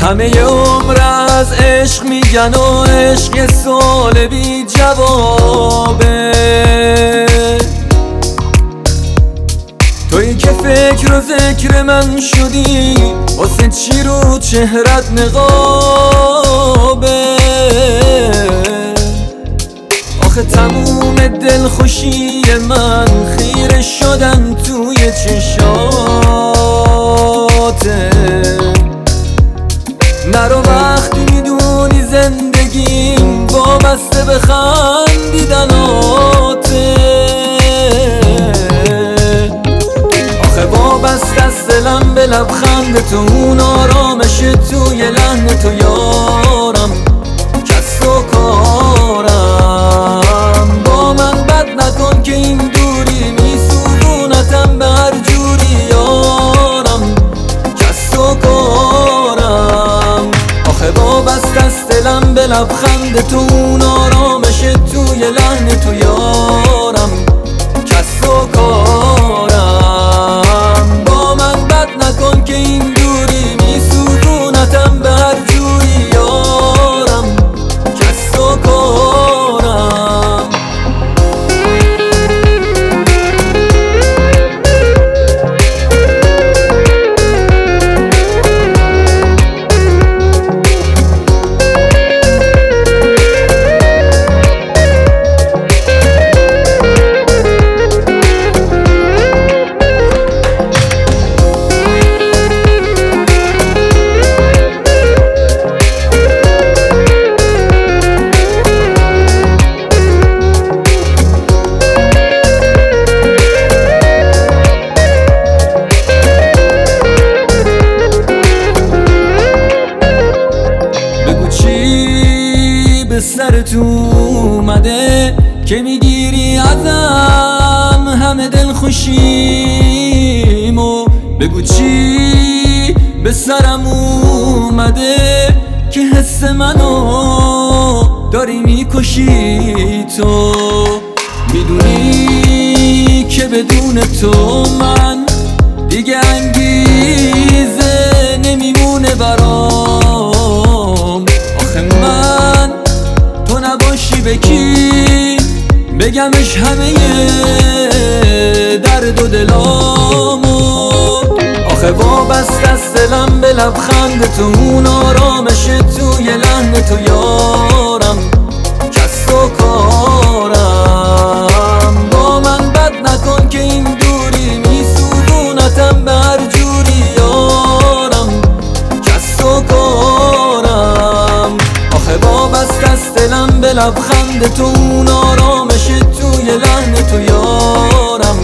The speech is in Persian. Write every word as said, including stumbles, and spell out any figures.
همه عمر از عشق میگن و عشق یه سوال بی جوابه. تویی که فکر و ذکر من شدی، واسه چی رو چهرت نقابه؟ آخه تموم دلخوشی من خیره شدن توی چشاته. نرو وقتی میدونی زندگیم وابسته به خندیدناته. آخه وابسته از دلم به لبخند تو، اون آرامش توی لحن تو یارم، کس و کارم. با من بد نکن که این دوری میسوزونتم به هر جوری یارم، کس و کارم. آخه وابسته از دلم به لبخند تو، اون آرامش توی لحن تو یارم، کس و کارم. با من بد نکن که این دوری میسوزونتم به هر جوری یارم، کس و کارم. سر تو اومده که میگیری ازم همه دل خوشیمو؟ بگو چی به سرم اومده که حس منو داری میکشی؟ تو میدونی که بدون تو من دیگه انگیزه نمیمونه برام. آخه من تو نباشی به کی بگمش همه درد و دلامو؟ آخه وابسته از دلم به لبخند تو، اون آرامش توی لحن تو یارم، کس و کارم. با من بد نکن که این دوری میسوزونتم به هر جوری یارم، کس و کارم. آخه وابسته از دلم به لبخند تو، اون آرامش توی لحن تو یارم،